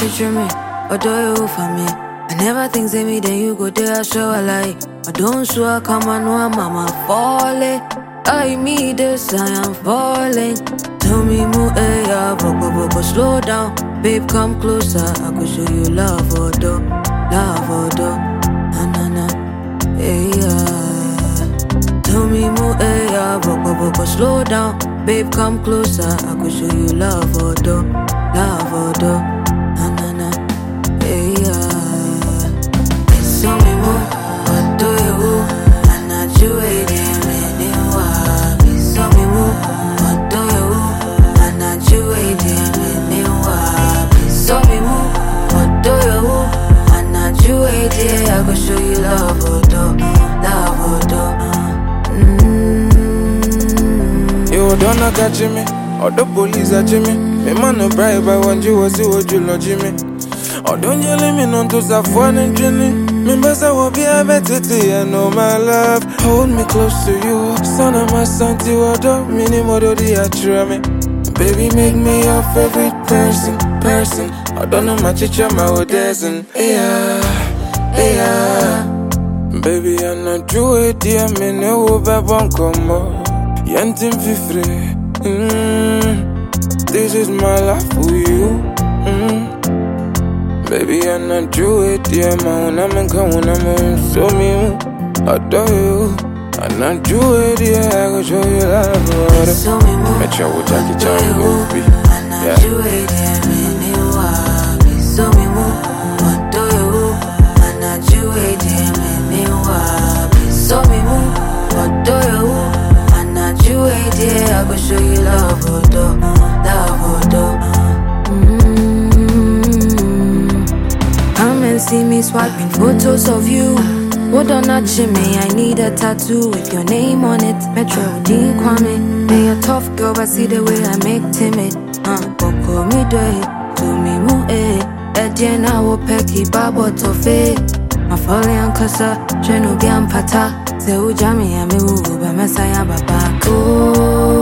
teach me, or do you for me? I never think say me, then you go there, show a lie. I don't swear, come on, no, mama falling. I me this, I am falling. Tell me, move, yeah, but slow down. Babe, come closer, I could show you love, or do, na na na, yeah. Tell me, move, yeah, but slow down. Babe, come closer, I could show you love, or do, na na na, yeah. Tell me more, what do you? I'm not you waiting anymore. Tell me more, what do you? I'm not you waiting anymore. Tell me more, what do you? I'm not you waiting. I go show you love, You don't know catch me, or the police are Jimmy. Me man no bribe, I want you see what you love Jimmy. Or don't you let me know to Safwan and Jenny. Me best I will be a better day, I know my love. Hold me close to you, son of my son, to order, minimum of the me. Baby, make me your favorite person. I don't know my teacher, my Odessin. Yeah. Baby, I'm not you, dear, me no babon come on. Yantin fi free. This is my life for you. Baby, I'm not you, dear, man. I'm so me. I adore you. I'm not you, dear. I go show you love. Make sure we take it time, baby. yeah. You dear, me so me more. What do you? I'm not you, dear, me so me more. What do you? I'm not you, dear. I go show you love, Come and see me swiping photos of you. What on that me? I need a tattoo with your name on it. Metro Dean Kwame. Be a tough girl, but see the way I make timid. Boko me do it, to me mu Edian I will pecky babo to fe. My falling on Casa, Jenu Bian Pata. Se ujami ya me uba mesaya baba.